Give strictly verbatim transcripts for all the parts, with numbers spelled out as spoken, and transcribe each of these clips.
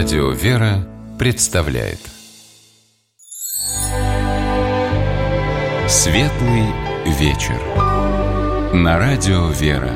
Радио «Вера» представляет Светлый вечер на Радио «Вера».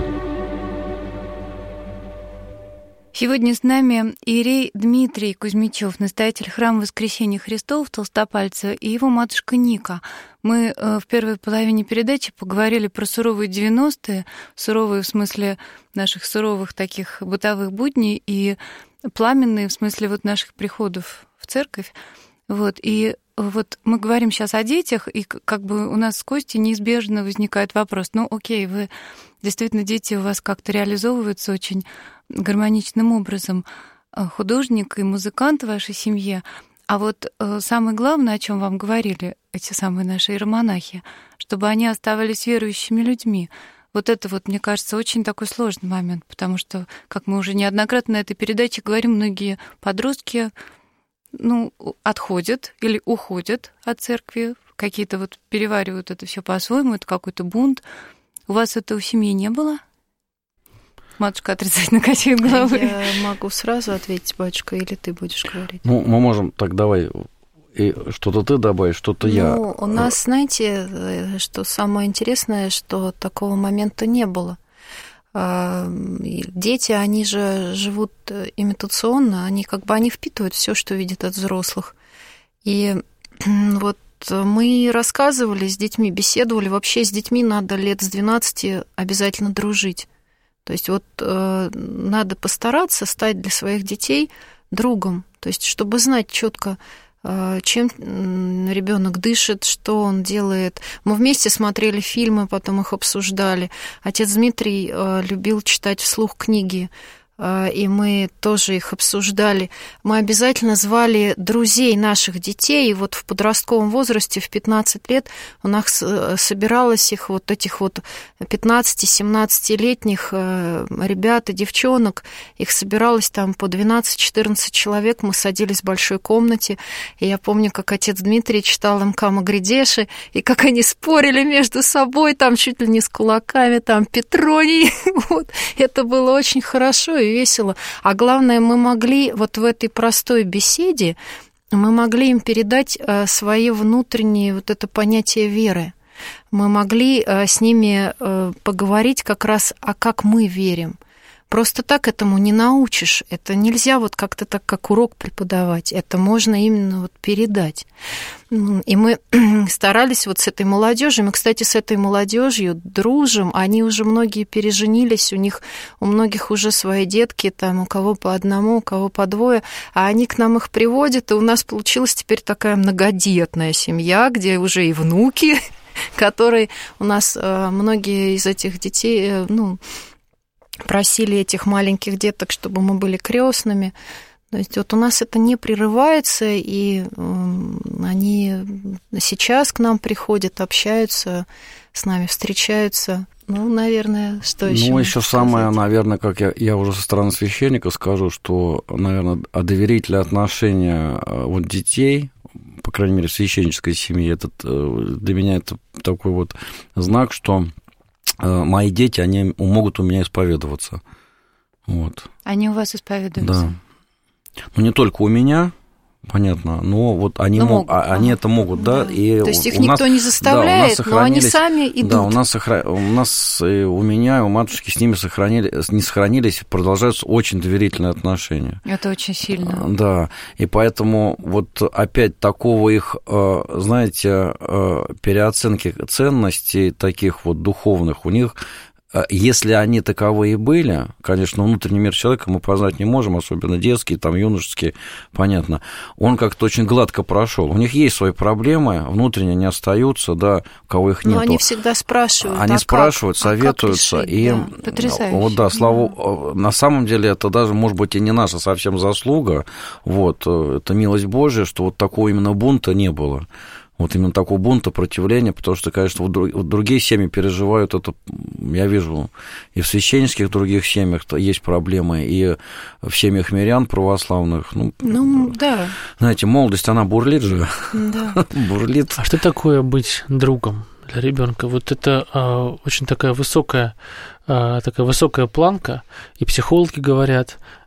Сегодня с нами иерей Дмитрий Кузьмичев, настоятель храма Воскресения Христова в Толстопальце, и его матушка Ника. Мы в первой половине передачи поговорили про суровые девяностые, суровые в смысле наших суровых таких бытовых будней, и пламенные в смысле вот наших приходов в церковь. Вот, и вот мы говорим сейчас о детях, и как бы у нас с Костей неизбежно возникает вопрос: ну окей, вы действительно, дети у вас как-то реализовываются очень гармоничным образом, художник и музыкант в вашей семье. А вот самое главное, о чем вам говорили эти самые наши иеромонахи, чтобы они оставались верующими людьми. Вот это вот, мне кажется, очень такой сложный момент, потому что, как мы уже неоднократно на этой передаче говорим, многие подростки, ну, отходят или уходят от церкви, какие-то вот переваривают это все по-своему, это какой-то бунт. У вас это у семьи не было? Матушка отрицательно качает головой. Я могу сразу ответить, батюшка, или ты будешь говорить? Ну, мы можем, так давай, и что-то ты добавишь, что-то я. Ну, у нас, знаете, что самое интересное, что такого момента не было. Дети, они же живут имитационно, они как бы они впитывают все, что видят от взрослых. И вот мы рассказывали с детьми, беседовали, вообще с детьми надо лет с двенадцати обязательно дружить. То есть вот э, надо постараться стать для своих детей другом, то есть чтобы знать четко, э, чем ребенок дышит, что он делает. Мы вместе смотрели фильмы, потом их обсуждали. Отец Дмитрий э, любил читать вслух книги, э, и мы тоже их обсуждали. Мы обязательно звали друзей наших детей, и вот в подростковом возрасте, в пятнадцать лет, у нас собиралось их вот этих вот пятнадцати-семнадцатилетних ребят и девчонок, их собиралось там по двенадцать-четырнадцать человек, мы садились в большой комнате, и я помню, как отец Дмитрий читал эм ка Магридеши, и как они спорили между собой, там чуть ли не с кулаками, там Петроний, вот, это было очень хорошо и весело, а главное, мы могли вот в этой простой беседе, мы могли им передать свои внутренние вот это понятие веры. Мы могли с ними поговорить как раз, а как мы верим. Просто так этому не научишь. Это нельзя вот как-то так, как урок преподавать. Это можно именно вот передать. И мы старались вот с этой молодежью. Мы, кстати, с этой молодежью дружим. Они уже многие переженились, у них, у многих уже свои детки, там, у кого по одному, у кого по двое. А они к нам их приводят, и у нас получилась теперь такая многодетная семья, где уже и внуки, которые у нас многие из этих детей, ну, просили этих маленьких деток, чтобы мы были крестными. То есть вот у нас это не прерывается, и они сейчас к нам приходят, общаются с нами, встречаются. Ну, наверное, что еще? Ну, еще самое, наверное, как я, я уже со стороны священника скажу, что, наверное, доверительные отношения вот детей, по крайней мере, в священнической семье, этот, для меня это такой вот знак, что мои дети, они могут у меня исповедоваться. Вот. Они у вас исповедуются? Да. Ну, не только у меня, понятно, но вот они, но мог, могут, они это могут, да. да. И то есть их у никто нас, не заставляет, да, но они сами идут. Да, у нас, сохра... у нас, и у меня, и у матушки с ними сохранили... не сохранились, продолжаются очень доверительные отношения. Это очень сильно. Да, и поэтому вот опять такого их, знаете, переоценки ценностей таких вот духовных у них... Если они таковые были, конечно, внутренний мир человека мы познать не можем, особенно детский, там, юношеский, понятно, он как-то очень гладко прошел. У них есть свои проблемы, внутренне они остаются, да, у кого их нет. Но они всегда спрашивают. Они а спрашивают, как? советуются. А как и да. Потрясающе. Вот, да, слава, на самом деле это даже, может быть, и не наша совсем заслуга. Вот, это милость Божия, что вот такого именно бунта не было. Вот именно такого бунта, противления, потому что, конечно, вот другие семьи переживают это, я вижу, и в священнических других семьях есть проблемы, и в семьях мирян православных. Ну, ну да. Знаете, молодость, она бурлит же. Да. Бурлит. А что такое быть другом для ребенка? Вот это а, очень такая высокая, а, такая высокая планка, и психологи говорят,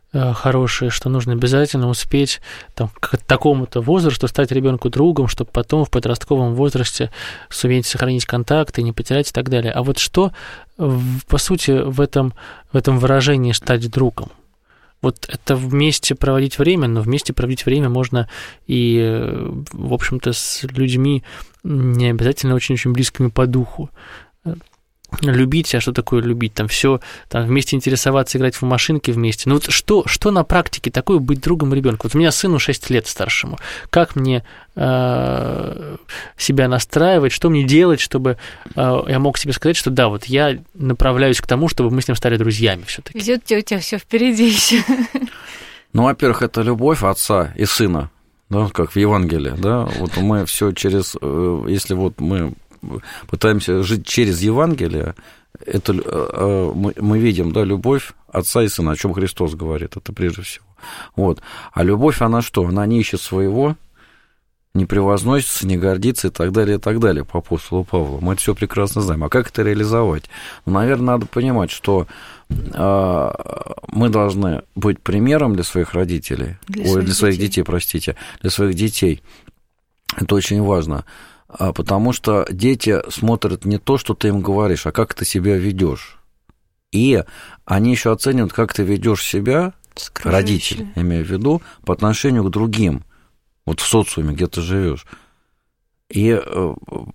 хорошие, что нужно обязательно успеть там, к такому-то возрасту стать ребенку другом, чтобы потом в подростковом возрасте суметь сохранить контакты, не потерять и так далее. А вот что, по сути, в этом, в этом выражении «стать другом»? Вот это вместе проводить время, но вместе проводить время можно и, в общем-то, с людьми не обязательно очень-очень близкими по духу. Любить, а что такое любить? Там все, там вместе интересоваться, играть в машинки вместе. Ну вот что, что на практике такое быть другом ребенка? Вот у меня сыну шесть лет старшему. Как мне э, себя настраивать, что мне делать, чтобы э, я мог себе сказать, что да, вот я направляюсь к тому, чтобы мы с ним стали друзьями все-таки. Идет у тебя все впереди еще. Ну, во-первых, это любовь отца и сына, да, как в Евангелии, да. Вот мы все через, если вот мы пытаемся жить через Евангелие, это мы, мы видим, да, любовь отца и сына, о чем Христос говорит, это прежде всего. Вот. А любовь, она что? Она не ищет своего, не превозносится, не гордится и так далее, и так далее по апостолу Павлу. Мы это все прекрасно знаем. А как это реализовать? Ну, наверное, надо понимать, что э, мы должны быть примером для своих родителей, для, ой, своих, для своих детей. детей, простите, для своих детей. Это очень важно. Потому что дети смотрят не то, что ты им говоришь, а как ты себя ведешь. И они еще оценивают, как ты ведешь себя, родители, имею в виду, по отношению к другим, вот в социуме, где ты живешь. И это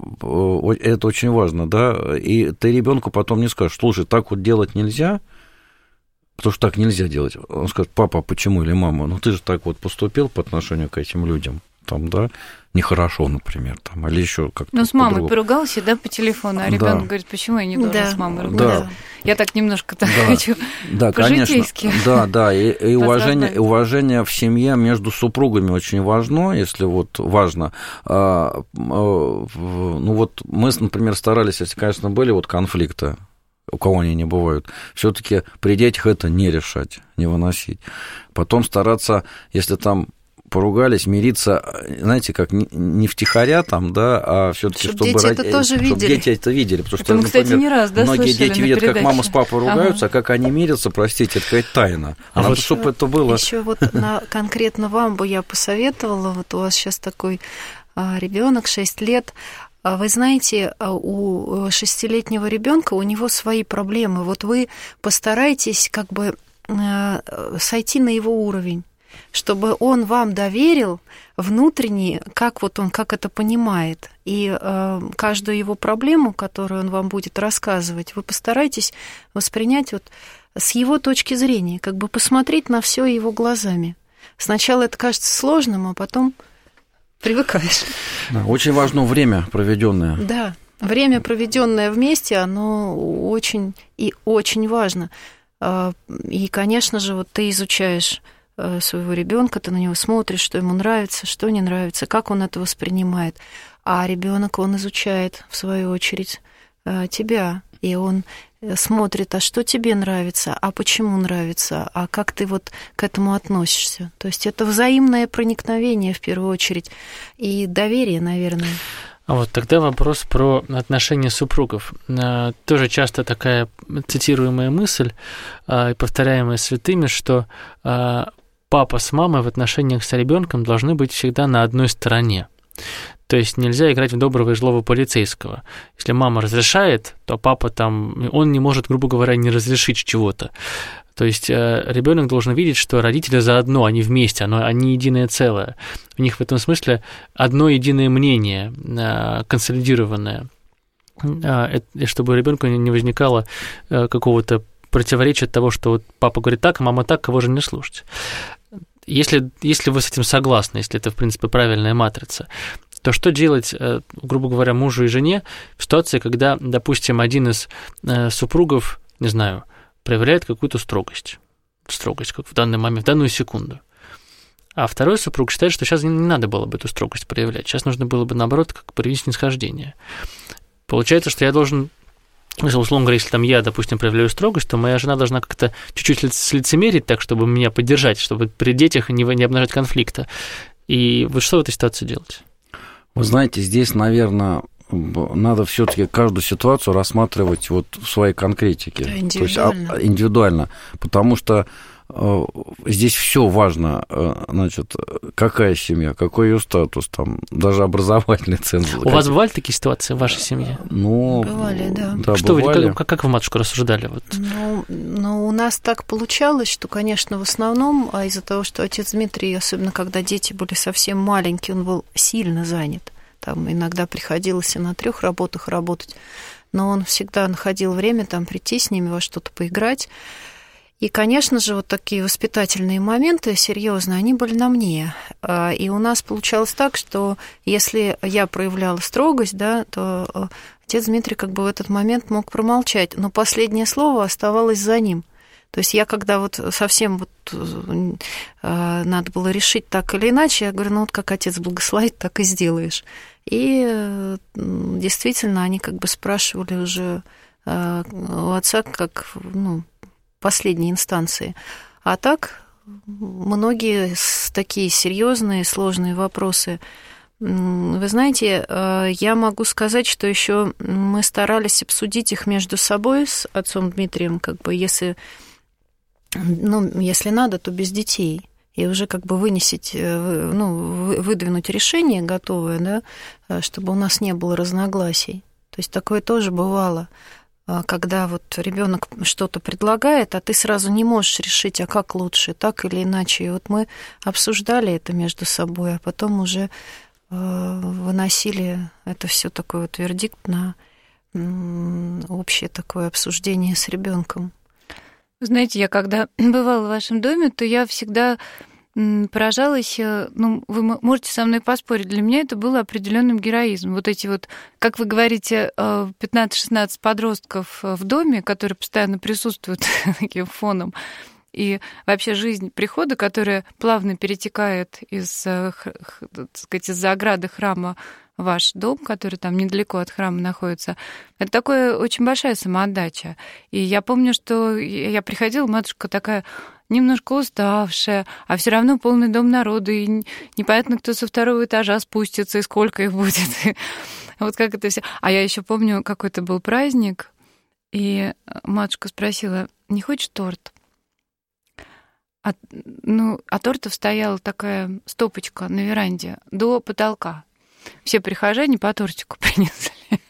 очень важно, да. И ты ребенку потом не скажешь: слушай, так вот делать нельзя, потому что так нельзя делать. Он скажет: папа, почему? Или мама, ну ты же так вот поступил по отношению к этим людям. Там, да, нехорошо, например, там, или еще как-то. Ну, с мамой по-другому. Поругался, да, по телефону, а ребенок да. говорит: почему я не должен да. с мамой ругаться? Да. Я так немножко так да. хочу да, по-житейски. Да, да, и, и уважение, уважение в семье между супругами очень важно, если вот важно. А, а, ну, вот мы, например, старались, если, конечно, были вот конфликты, у кого они не бывают, все-таки при детях это не решать, не выносить. Потом стараться, если там поругались, мириться, знаете, как не втихаря там, да, а все-таки, чтобы, чтобы, дети, это чтобы видели. дети это видели. Потому это что, мы, например, кстати, не раз, да, многие дети видят, передаче. Как мама с папой ругаются, ага. а как они мирятся, простите, это какая-то тайна. А, а вот чтобы это было... Еще вот на, конкретно вам бы я посоветовала, вот у вас сейчас такой а, ребенок, шесть лет, а вы знаете, у шестилетнего ребенка у него свои проблемы. Вот вы постарайтесь как бы а, сойти на его уровень, чтобы он вам доверил внутренне, как вот он, как это понимает. И э, каждую его проблему, которую он вам будет рассказывать, вы постарайтесь воспринять вот с его точки зрения, как бы посмотреть на все его глазами. Сначала это кажется сложным, а потом привыкаешь. Да, очень важно время, проведенное. Да, время, проведенное вместе, оно очень и очень важно. И, конечно же, вот ты изучаешь своего ребенка, ты на него смотришь, что ему нравится, что не нравится, как он это воспринимает. А ребенок, он изучает, в свою очередь, тебя, и он смотрит, а что тебе нравится, а почему нравится, а как ты вот к этому относишься. То есть это взаимное проникновение, в первую очередь, и доверие, наверное. А вот тогда вопрос про отношения супругов. Тоже часто такая цитируемая мысль, повторяемая святыми, что папа с мамой в отношениях с ребенком должны быть всегда на одной стороне. То есть нельзя играть в доброго и злого полицейского. Если мама разрешает, то папа там, он не может, грубо говоря, не разрешить чего-то. То есть ребенок должен видеть, что родители заодно, они вместе, они единое целое. У них в этом смысле одно единое мнение, консолидированное, чтобы у ребенка не возникало какого-то противоречия от того, что вот папа говорит так, а мама так, кого же не слушать. Если, если вы с этим согласны, если это, в принципе, правильная матрица, то что делать, грубо говоря, мужу и жене в ситуации, когда, допустим, один из супругов, не знаю, проявляет какую-то строгость, строгость, как в данный момент, в данную секунду, а второй супруг считает, что сейчас не надо было бы эту строгость проявлять, сейчас нужно было бы, наоборот, как проявить снисхождение. Получается, что я должен... Условно говоря, если там я, допустим, проявляю строгость, то моя жена должна как-то чуть-чуть слицемерить так, чтобы меня поддержать, чтобы при детях не, не обнажать конфликта. И вот что в этой ситуации делать? Вы знаете, здесь, наверное, надо все-таки каждую ситуацию рассматривать вот в своей конкретике. Индивидуально. То есть индивидуально. Потому что здесь все важно, значит, какая семья, какой ее статус, там, даже образовательный ценз. У вас бывали такие ситуации в вашей семье? Ну, бывали, да. да что бывали. вы, как, как вы матушку рассуждали? Вот? Ну, ну, у нас так получалось, что, конечно, в основном, а из-за того, что отец Дмитрий, особенно когда дети были совсем маленькие, он был сильно занят. Там иногда приходилось и на трех работах работать, но он всегда находил время там прийти с ними во что-то поиграть. И, конечно же, вот такие воспитательные моменты серьезные, они были на мне. И у нас получалось так, что если я проявляла строгость, да, то отец Дмитрий как бы в этот момент мог промолчать, но последнее слово оставалось за ним. То есть я, когда вот совсем вот э, надо было решить так или иначе, я говорю, ну вот как отец благословит, так и сделаешь. И э, действительно они как бы спрашивали уже э, у отца как, ну, последней инстанции. А так многие такие серьезные, сложные вопросы. Вы знаете, э, я могу сказать, что еще мы старались обсудить их между собой с отцом Дмитрием, как бы если... Ну, если надо, то без детей. И уже как бы вынесить, ну, выдвинуть решение готовое, да, чтобы у нас не было разногласий. То есть такое тоже бывало, когда вот ребенок что-то предлагает, а ты сразу не можешь решить, а как лучше, так или иначе. И вот мы обсуждали это между собой, а потом уже выносили это все такой вот вердикт на общее такое обсуждение с ребенком. Знаете, я когда бывала в вашем доме, то я всегда поражалась, ну, вы можете со мной поспорить, для меня это было определенным героизмом. Вот эти вот, как вы говорите, пятнадцать-шестнадцать подростков в доме, которые постоянно присутствуют таким фоном, и вообще жизнь прихода, которая плавно перетекает из, так сказать, из-за ограды храма в ваш дом, который там недалеко от храма находится, это такая очень большая самоотдача. И я помню, что я приходила, матушка такая немножко уставшая, а все равно полный дом народу, и непонятно, кто со второго этажа спустится, и сколько их будет. Вот как это все. А я еще помню, какой-то был праздник, и матушка спросила, не хочешь торт? А, ну, а тортов стояла такая стопочка на веранде до потолка. Все прихожане по тортику принесли.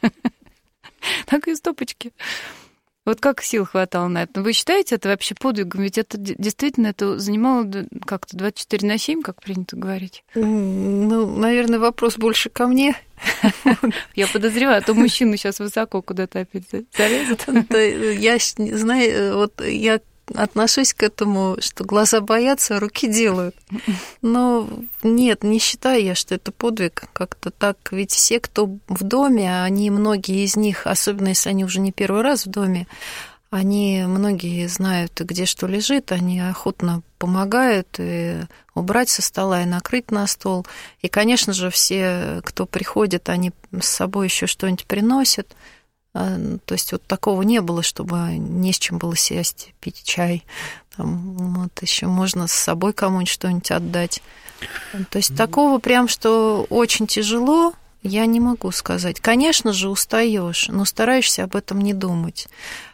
Так и стопочки. Вот как сил хватало на это? Вы считаете это вообще подвигом? Ведь это действительно это занимало как-то двадцать четыре на семь, как принято говорить. Ну, наверное, вопрос больше ко мне. Я подозреваю, а то мужчина сейчас высоко куда-то опять залезет. Я знаю, вот я отношусь к этому, что глаза боятся, а руки делают. Но нет, не считаю я, что это подвиг. Как-то так, ведь все, кто в доме, они, многие из них, особенно если они уже не первый раз в доме, они, многие знают, где что лежит, они охотно помогают и убрать со стола, и накрыть на стол. И, конечно же, все, кто приходит, они с собой еще что-нибудь приносят. То есть вот такого не было, чтобы не с чем было сесть, пить чай. Там, вот еще можно с собой кому-нибудь что-нибудь отдать. То есть такого прям, что очень тяжело, я не могу сказать. Конечно же, устаешь, но стараешься об этом не думать.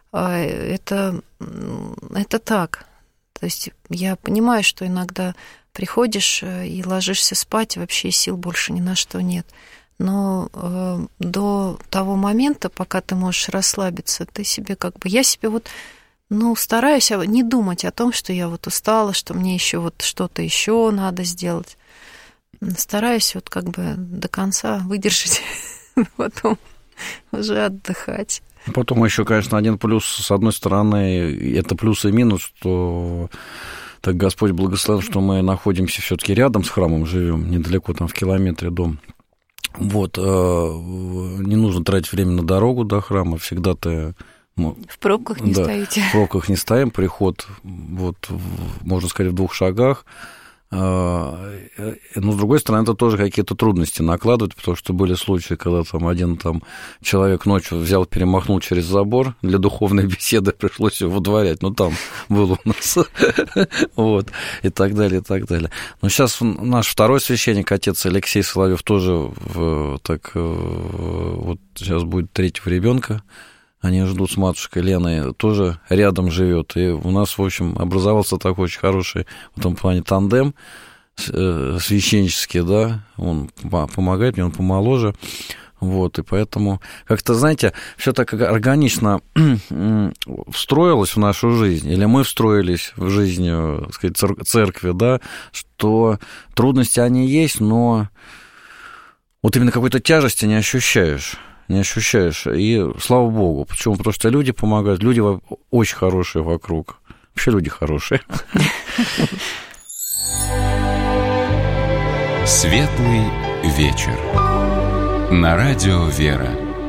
Это, это так. То есть я понимаю, что иногда приходишь и ложишься спать, и вообще сил больше ни на что нет. Но э, до того момента, пока ты можешь расслабиться, ты себе как бы... Я себе вот, ну, стараюсь не думать о том, что я вот устала, что мне еще вот что-то еще надо сделать. Стараюсь вот как бы до конца выдержать, потом уже отдыхать. Потом еще, конечно, один плюс, с одной стороны, это плюс и минус, что... Так Господь благословил, что мы находимся все-таки рядом с храмом, живем недалеко, там в километре дом. Вот, не нужно тратить время на дорогу до храма, всегда ты... В пробках не да, стоите. В пробках не стоим, приход, вот, можно сказать, в двух шагах. Но, с другой стороны, это тоже какие-то трудности накладывают, потому что были случаи, когда там один там, человек ночью взял, перемахнул через забор для духовной беседы, пришлось его выдворять, ну, там был у нас, вот, и так далее, и так далее. Но сейчас наш второй священник, отец Алексей Соловьев, тоже так, вот сейчас будет третьего ребенка Они ждут с матушкой Леной, тоже рядом живет. И у нас, в общем, образовался такой очень хороший в этом плане тандем священнический, да, он помогает мне, он помоложе. Вот, и поэтому как-то, знаете, все так органично встроилось в нашу жизнь, или мы встроились в жизнь, так сказать, церкви, да, что трудности они есть, но вот именно какой-то тяжести не ощущаешь, не ощущаешь, и слава Богу. Почему? Потому что люди помогают, люди очень хорошие вокруг, вообще люди хорошие. Светлый вечер. На радио «Вера».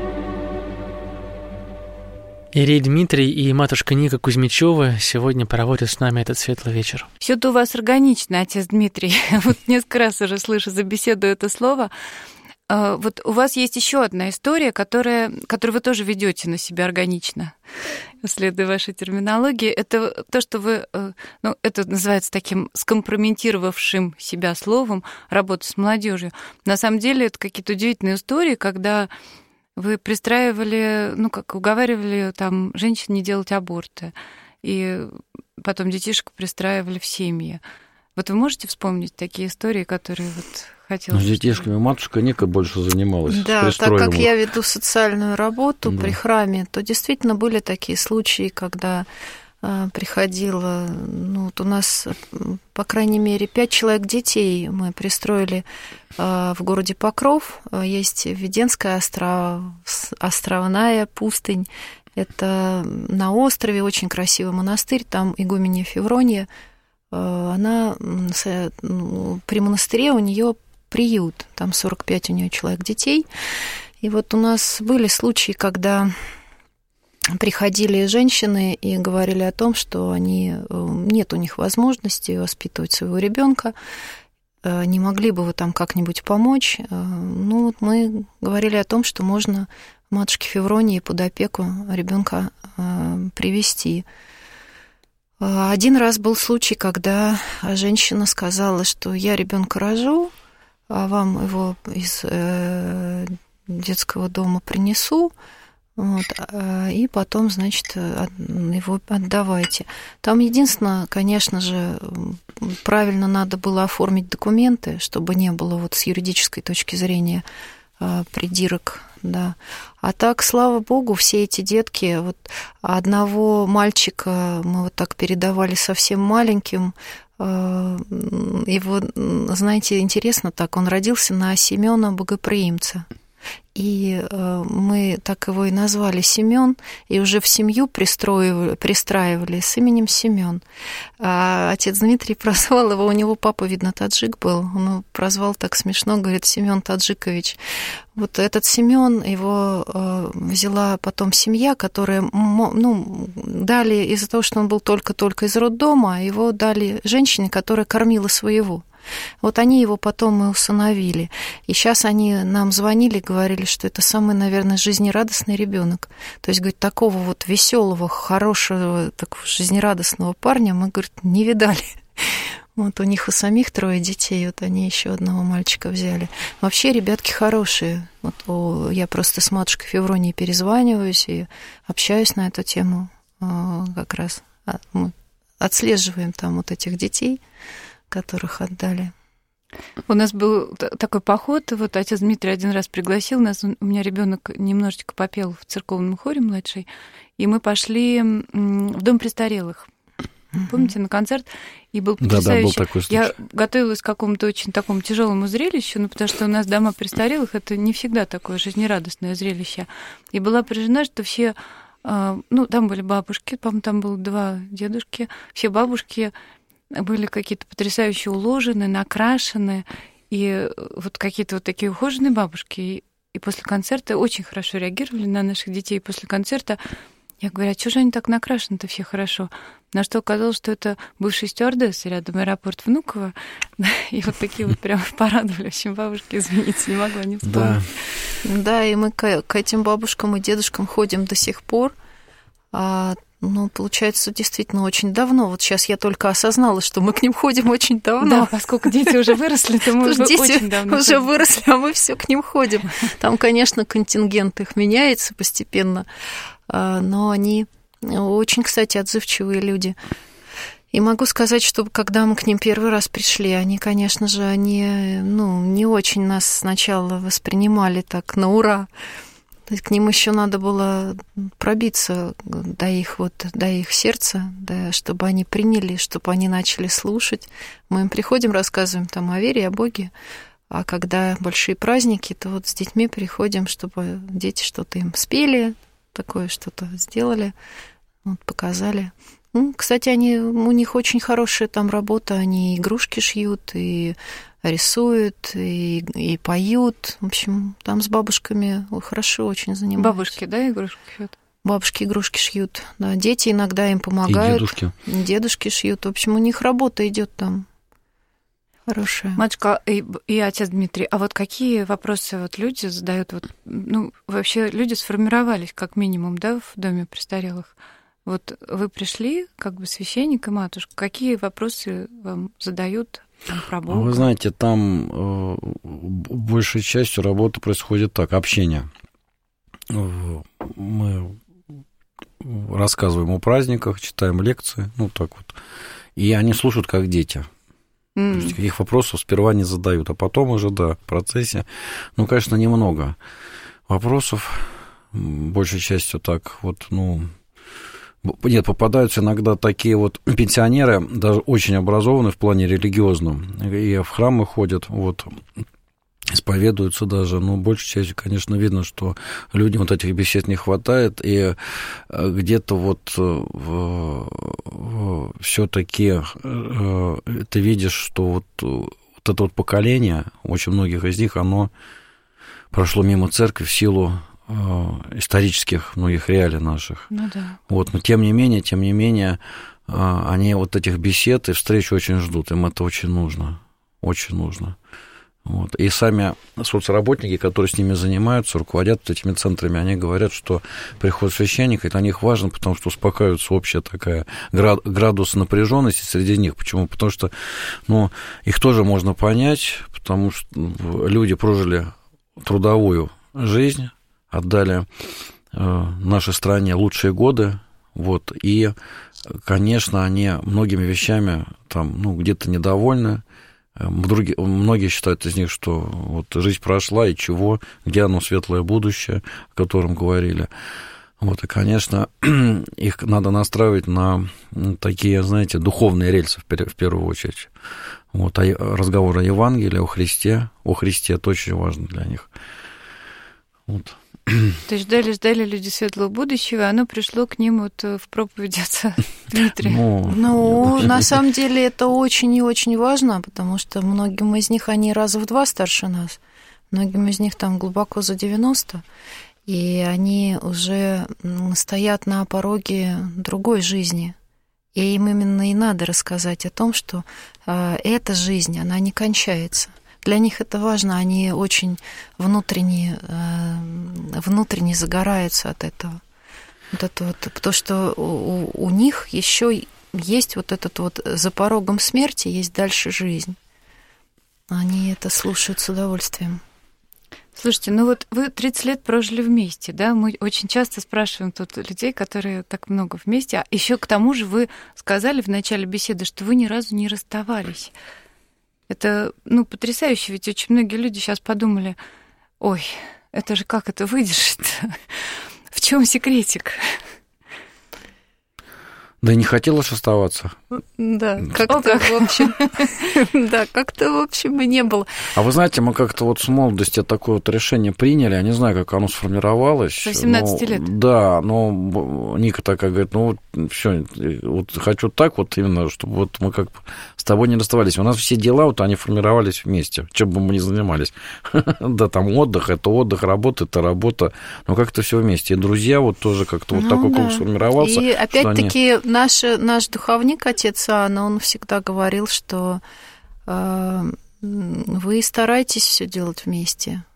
Ирей Дмитрий и матушка Ника Кузьмичева сегодня проводят с нами этот светлый вечер. Все-то у вас органично, отец Дмитрий. Вот несколько раз уже слышу за беседу это слово. Вот у вас есть еще одна история, которая, которую вы тоже ведете на себя органично, следуя вашей терминологии. Это то, что вы, ну, это называется таким скомпрометировавшим себя словом работа с молодежью. На самом деле это какие-то удивительные истории, когда вы пристраивали, ну, как уговаривали там женщин не делать аборты, и потом детишек пристраивали в семьи. Вот вы можете вспомнить такие истории, которые вот хотелось... С детишками матушка Ника больше занималась. Да, так как я веду социальную работу да. при храме, то действительно были такие случаи, когда а, приходило... Ну, вот у нас, по крайней мере, пять человек детей мы пристроили а, в городе Покров. Есть Введенская остров... островная пустынь. Это на острове очень красивый монастырь, там игуменья Феврония. Она при монастыре, у нее приют, там сорок пять у нее человек детей. И вот у нас были случаи, когда приходили женщины и говорили о том, что они, нет у них возможности воспитывать своего ребенка, не могли бы вы там как-нибудь помочь. Ну вот мы говорили о том, что можно матушке Февронии под опеку ребенка привести. Один раз был случай, когда женщина сказала, что я ребенка рожу, а вам его из детского дома принесу, вот, и потом, значит, его отдавайте. Там единственное, конечно же, правильно надо было оформить документы, чтобы не было вот с юридической точки зрения придирок. Да. А так, слава богу, все эти детки, вот одного мальчика мы вот так передавали совсем маленьким, его, знаете, интересно так, он родился на Семёна Богоприимца. И мы так его и назвали Семён, и уже в семью пристроивали, пристраивали с именем Семён. А отец Дмитрий прозвал его, у него папа, видно, таджик был, он прозвал так смешно, говорит, Семён Таджикович. Вот этот Семён, его взяла потом семья, которая, ну, дали из-за того, что он был только-только из роддома, его дали женщине, которая кормила своего. Вот они его потом и усыновили. И сейчас они нам звонили, говорили, что это самый, наверное, жизнерадостный ребенок. То есть, говорит, такого вот веселого, хорошего, такого жизнерадостного парня мы, говорит, не видали. Вот у них у самих трое детей, вот они еще одного мальчика взяли. Вообще ребятки хорошие. Вот о, я просто с матушкой Февронией перезваниваюсь и общаюсь на эту тему. Как раз мы отслеживаем там вот этих детей, которых отдали. У нас был такой поход, вот отец Дмитрий один раз пригласил нас, у меня ребенок немножечко попел в церковном хоре младший, и мы пошли в дом престарелых. Mm-hmm. Помните, на концерт, и был потрясающий. Да, да, был такой случай. Я готовилась к какому-то очень такому тяжелому зрелищу, ну, потому что у нас дома престарелых, это не всегда такое жизнерадостное зрелище. И была поражена, что все, ну, там были бабушки, по-моему, там было два дедушки, все бабушки были какие-то потрясающе уложены, накрашены, и вот какие-то вот такие ухоженные бабушки. И после концерта очень хорошо реагировали на наших детей. И после концерта я говорю, а что же они так накрашены-то все хорошо? На что оказалось, что это бывшие стюардессы рядом аэропорт Внуково. И вот такие вот прям порадовали. В общем, бабушки, извините, не могла не вспомнить. Да, да, и мы к этим бабушкам и дедушкам ходим до сих пор. А Ну, получается, действительно, очень давно. Вот сейчас я только осознала, что мы к ним ходим очень давно. Да, поскольку дети уже выросли, то мы уже очень давно уже ходим. выросли, а мы все к ним ходим. Там, конечно, контингент их меняется постепенно, но они очень, кстати, отзывчивые люди. И могу сказать, что когда мы к ним первый раз пришли, они, конечно же, они, ну, не очень нас сначала воспринимали так на ура. То есть к ним еще надо было пробиться до их, вот, до их сердца, да, чтобы они приняли, чтобы они начали слушать. Мы им приходим, рассказываем там о вере, о Боге, а когда большие праздники, то вот с детьми приходим, чтобы дети что-то им спели, такое что-то сделали, вот, показали. Ну, кстати, они, у них очень хорошая там работа, они игрушки шьют и рисуют, и, и поют. В общем, там с бабушками хорошо очень занимаются. Бабушки, да, игрушки шьют? Бабушки игрушки шьют, да. Дети иногда им помогают. И дедушки. Дедушки шьют. В общем, у них работа идет там хорошая. Матушка и, и отец Дмитрий, а вот какие вопросы вот люди задают? Вот, ну, вообще люди сформировались как минимум, да, в доме престарелых. Вот вы пришли, как бы священник и матушка, какие вопросы вам задают там, про Бога? Вы знаете, там э, большей частью работа происходит так, общение. Мы рассказываем о праздниках, читаем лекции, ну так вот, и они слушают как дети. Mm. То есть каких вопросов сперва не задают, а потом уже, да, в процессе, ну, конечно, немного вопросов, большей частью так вот, ну... Нет, попадаются иногда такие вот пенсионеры, даже очень образованные в плане религиозном, и в храмы ходят, вот, исповедуются даже, но большей частью, конечно, видно, что людям вот этих бесед не хватает, и где-то вот все-таки ты видишь, что вот, вот это вот поколение, очень многих из них, оно прошло мимо церкви в силу исторических многих реалий наших. Ну да. Вот, но тем не менее, тем не менее, они вот этих бесед и встреч очень ждут, им это очень нужно, очень нужно. Вот. И сами соцработники, которые с ними занимаются, руководят вот этими центрами, они говорят, что приход священника для них важен, потому что успокаивается общая такая градус напряженности среди них. Почему? Потому что, ну, их тоже можно понять, потому что люди прожили трудовую жизнь, отдали э, нашей стране лучшие годы, вот, и, конечно, они многими вещами там, ну, где-то недовольны, Другие, многие считают из них, что вот жизнь прошла, и чего, где оно светлое будущее, о котором говорили. Вот, и, конечно, их надо настраивать на такие, знаете, духовные рельсы в первую очередь. Вот, а разговор о Евангелии, о Христе, о Христе, это очень важно для них. Вот. То есть ждали-ждали люди светлого будущего, и оно пришло к ним вот в проповеди отца Дмитрия. Ну, ну на самом деле это очень и очень важно, потому что многим из них, они раза в два старше нас, многим из них там глубоко за девяносто, и они уже стоят на пороге другой жизни. И им именно и надо рассказать о том, что э, эта жизнь, она не кончается. Для них это важно, они очень внутренне, внутренне загораются от этого. Вот это вот, потому что у, у них еще есть вот этот вот за порогом смерти, есть дальше жизнь. Они это слушают с удовольствием. Слушайте, ну вот вы тридцать лет прожили вместе, да? Мы очень часто спрашиваем тут людей, которые так много вместе. А еще к тому же вы сказали в начале беседы, что вы ни разу не расставались. Это, ну, потрясающе, ведь очень многие люди сейчас подумали, ой, это же как это выдержит? В чем секретик? Да и не хотелось оставаться. Да, как-то, в общем, да, как-то, в общем, и не было. А вы знаете, мы как-то вот с молодости такое вот решение приняли, я не знаю, как оно сформировалось. Со семнадцати лет? Да, но Ника такая говорит, ну, вот, все, вот хочу так вот именно, чтобы вот мы как бы с тобой не расставались. У нас все дела, вот они формировались вместе, чем бы мы ни занимались. Да, там отдых, это отдых, работа, это работа, но как-то все вместе. И друзья вот тоже как-то вот такой круг сформировался. И опять-таки Наш, наш духовник, отец Анна, он всегда говорил, что э, вы стараетесь все делать вместе.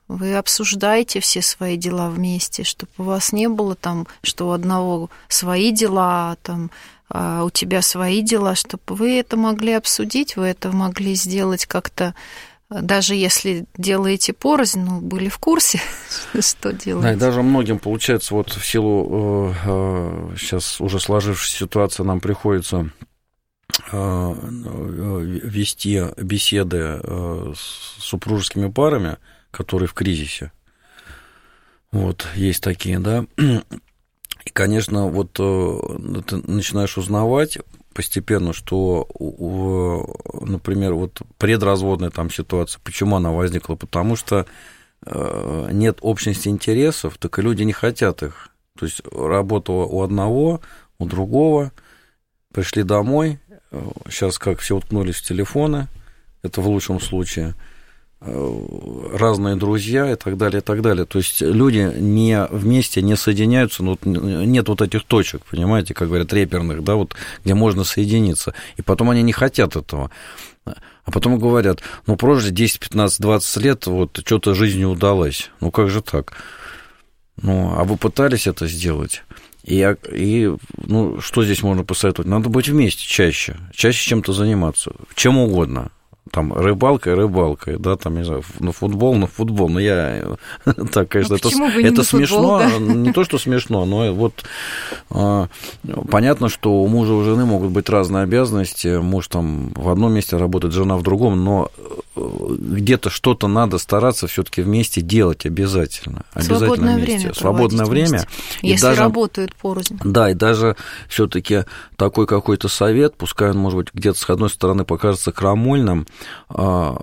Вы обсуждаете все свои дела вместе, чтобы у вас не было там, что у одного свои дела, там, а у тебя свои дела, чтобы вы это могли обсудить, вы это могли сделать как-то, даже если делаете порознь, ну, были в курсе, что делать. Да, и даже многим, получается, вот в силу э, э, сейчас уже сложившейся ситуации нам приходится э, вести беседы э, с супружескими парами, которые в кризисе. Вот, есть такие, да. И, конечно, вот ты начинаешь узнавать постепенно, что, например, вот предразводная там ситуация, почему она возникла? Потому что нет общности интересов, так и люди не хотят их. То есть работа у одного, у другого, пришли домой, сейчас как все уткнулись в телефоны, это в лучшем случае, разные друзья и так далее, и так далее. То есть люди не вместе не соединяются, ну, нет вот этих точек, понимаете, как говорят, реперных, да, вот, где можно соединиться. И потом они не хотят этого. А потом говорят, ну, прожили десять, пятнадцать, двадцать лет, вот, что-то жизнь не удалось. Ну, как же так? Ну, а вы пытались это сделать? И, и ну, что здесь можно посоветовать? Надо быть вместе чаще, чаще чем-то заниматься, чем угодно. Там рыбалкой, рыбалкой, да, там, не знаю, на футбол, на футбол. Но я так, конечно, ну, это, это смешно, футбол, да? Не то, что смешно, но вот а, понятно, что у мужа и у жены могут быть разные обязанности. Муж там в одном месте работает, жена в другом, но где-то что-то надо стараться все-таки вместе делать обязательно. Обязательно Свободное вместе. время. Свободное время. Если даже, работают порознь. Да, и даже все-таки такой какой-то совет, пускай он, может быть, где-то с одной стороны покажется крамольным, для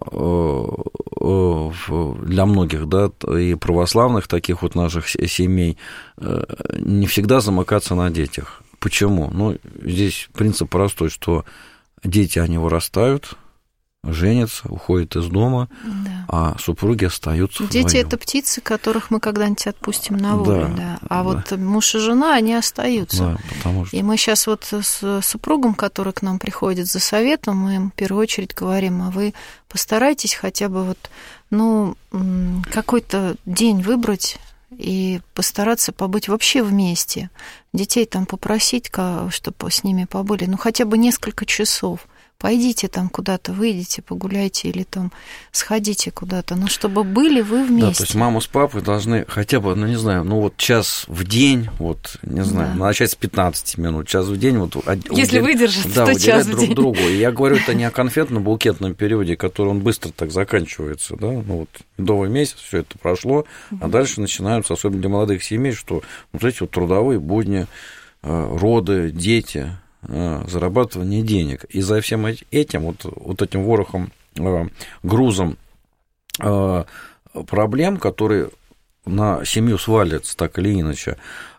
многих, да, и православных таких вот наших семей, не всегда замыкаться на детях. Почему? Ну, здесь принцип простой, что дети, они вырастают, женятся, уходят из дома, да. А супруги остаются Дети вдвоем. Это птицы, которых мы когда-нибудь отпустим на волю, да. да. А да. вот муж и жена, они остаются. Да, потому что... И мы сейчас вот с супругом, который к нам приходит за советом, мы им в первую очередь говорим, а вы постарайтесь хотя бы вот, ну, какой-то день выбрать и постараться побыть вообще вместе. Детей там попросить, чтобы с ними побыли, ну, хотя бы несколько часов. Пойдите там куда-то, выйдите, погуляйте или там сходите куда-то, но чтобы были вы вместе. Да, то есть мама с папой должны хотя бы, ну, не знаю, ну, вот час в день, вот, не знаю, да. начать с пятнадцати минут, час в день. Вот, Если удел... выдержит, да, то час друг в день. другу. И я говорю, это не о конфетно-букетном периоде, который он быстро так заканчивается, да, ну, вот, медовый месяц, все это прошло, а дальше начинаются, особенно для молодых семей, что вот эти вот трудовые будни, роды, дети, зарабатывание денег. И за всем этим, вот, вот этим ворохом, грузом проблем, которые на семью свалятся так или иначе,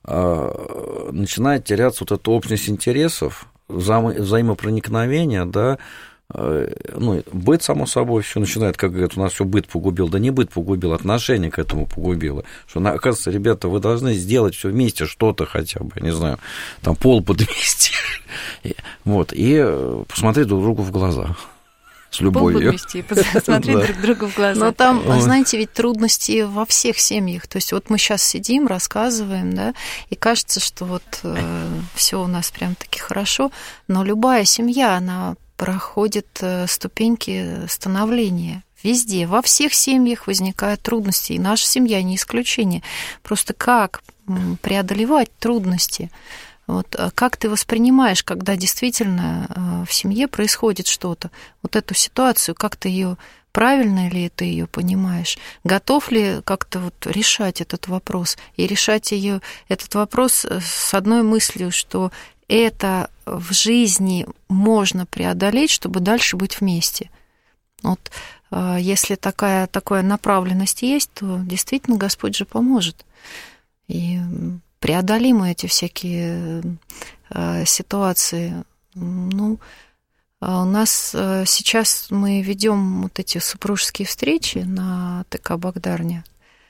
начинает теряться вот эта общность интересов, взаимо- взаимопроникновение, да, ну, быт, само собой, все начинает, как говорят, у нас все быт погубил, да не быт погубил, отношение к этому погубило, что, оказывается, ребята, вы должны сделать все вместе что-то хотя бы, не знаю, там пол подмести, вот, и посмотреть друг другу в глаза. С любовью. Подмести, посмотреть друг другу в глаза. Но там, знаете, ведь трудности во всех семьях. То есть вот мы сейчас сидим, рассказываем, да, и кажется, что вот э, все у нас прям таки хорошо, но любая семья, она проходит ступеньки становления. Везде, во всех семьях возникают трудности, и наша семья не исключение. Просто как преодолевать трудности? Вот, как ты воспринимаешь, когда действительно в семье происходит что-то, вот эту ситуацию, как ты ее правильно ли ты ее понимаешь, готов ли как-то вот решать этот вопрос и решать ее этот вопрос с одной мыслью, что это в жизни можно преодолеть, чтобы дальше быть вместе. Вот если такая, такая направленность есть, то действительно Господь же поможет. И преодолимы эти всякие э, ситуации. Ну, у нас э, сейчас мы ведем вот эти супружеские встречи на ТК Богдарня.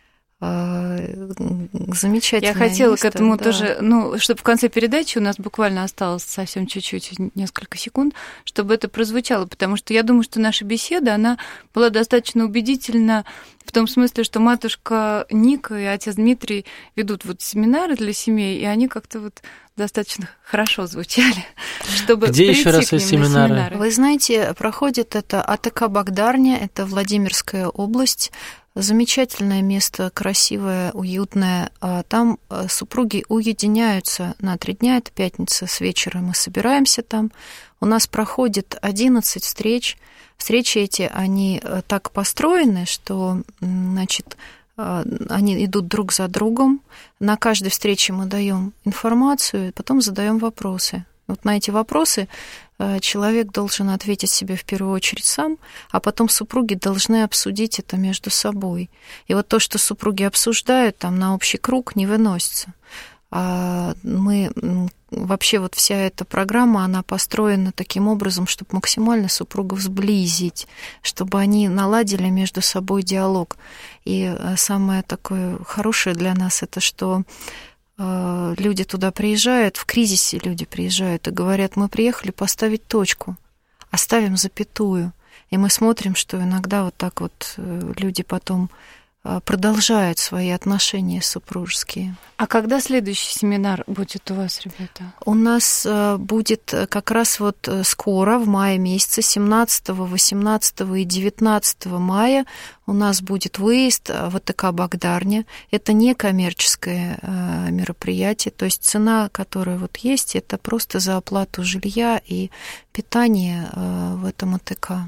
Замечательное Я хотела место, к этому да. тоже, ну, чтобы в конце передачи у нас буквально осталось совсем чуть-чуть, несколько секунд, чтобы это прозвучало, потому что я думаю, что наша беседа, она была достаточно убедительна в том смысле, что матушка Ника и отец Дмитрий ведут вот семинары для семей, и они как-то вот достаточно хорошо звучали, чтобы Где прийти еще раз к ним семинары? на семинары. Вы знаете, проходит это АТК Богдарня, это Владимирская область. Замечательное место, красивое, уютное. Там супруги уединяются на три дня, это пятница с вечера, мы собираемся там. У нас проходит одиннадцать встреч. Встречи эти, они так построены, что, значит, они идут друг за другом. На каждой встрече мы даем информацию, потом задаем вопросы. Вот на эти вопросы человек должен ответить себе в первую очередь сам, а потом супруги должны обсудить это между собой. И вот то, что супруги обсуждают, там на общий круг не выносится. А мы вообще вот вся эта программа, она построена таким образом, чтобы максимально супругов сблизить, чтобы они наладили между собой диалог. И самое такое хорошее для нас это, что люди туда приезжают, в кризисе люди приезжают и говорят, мы приехали поставить точку, оставим запятую. И мы смотрим, что иногда вот так вот люди потом продолжают свои отношения супружеские. А когда следующий семинар будет у вас, ребята? У нас будет как раз вот скоро, в мае месяце, семнадцатого, восемнадцатого и девятнадцатого мая у нас будет выезд в АТК Богдарня. Это не коммерческое мероприятие, то есть цена, которая вот есть, это просто за оплату жилья и питания в этом АТК.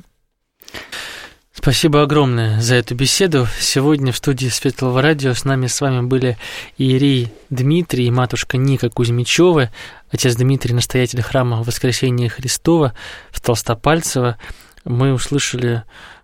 Спасибо огромное за эту беседу. Сегодня в студии Светлого радио с нами с вами были иерей Дмитрий и матушка Ника Кузьмичёвы, отец Дмитрий, настоятель храма Воскресения Христова в Толстопальцево. Мы услышали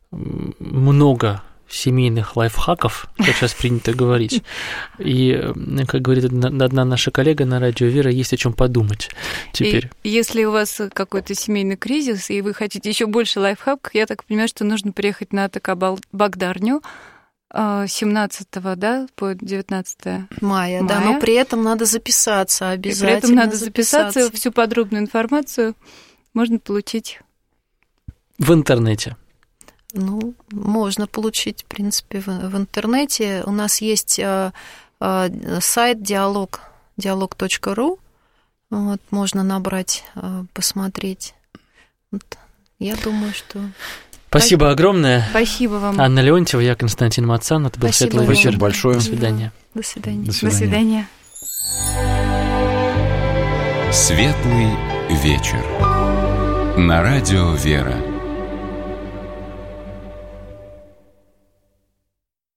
много семейных лайфхаков, как сейчас принято говорить. И, как говорит одна наша коллега на радио Вера, есть о чем подумать теперь. И если у вас какой-то семейный кризис, и вы хотите еще больше лайфхаков, я так понимаю, что нужно приехать на АТК Богдарню семнадцатого, да, по девятнадцатое мая, мая. Да, но при этом надо записаться обязательно. И при этом надо записаться, записаться. Всю подробную информацию можно получить в интернете. Ну, можно получить, в принципе, в, в интернете. У нас есть а, а, сайт диалог, диалог точка ру. Вот, можно набрать, а, посмотреть. Вот, я думаю, что... Спасибо огромное. Спасибо вам. Анна Леонтьева, я Константин Мацан. Это был Спасибо Светлый вечер. Спасибо большое. До свидания. До свидания. До свидания. До свидания. Светлый вечер. На радио Вера.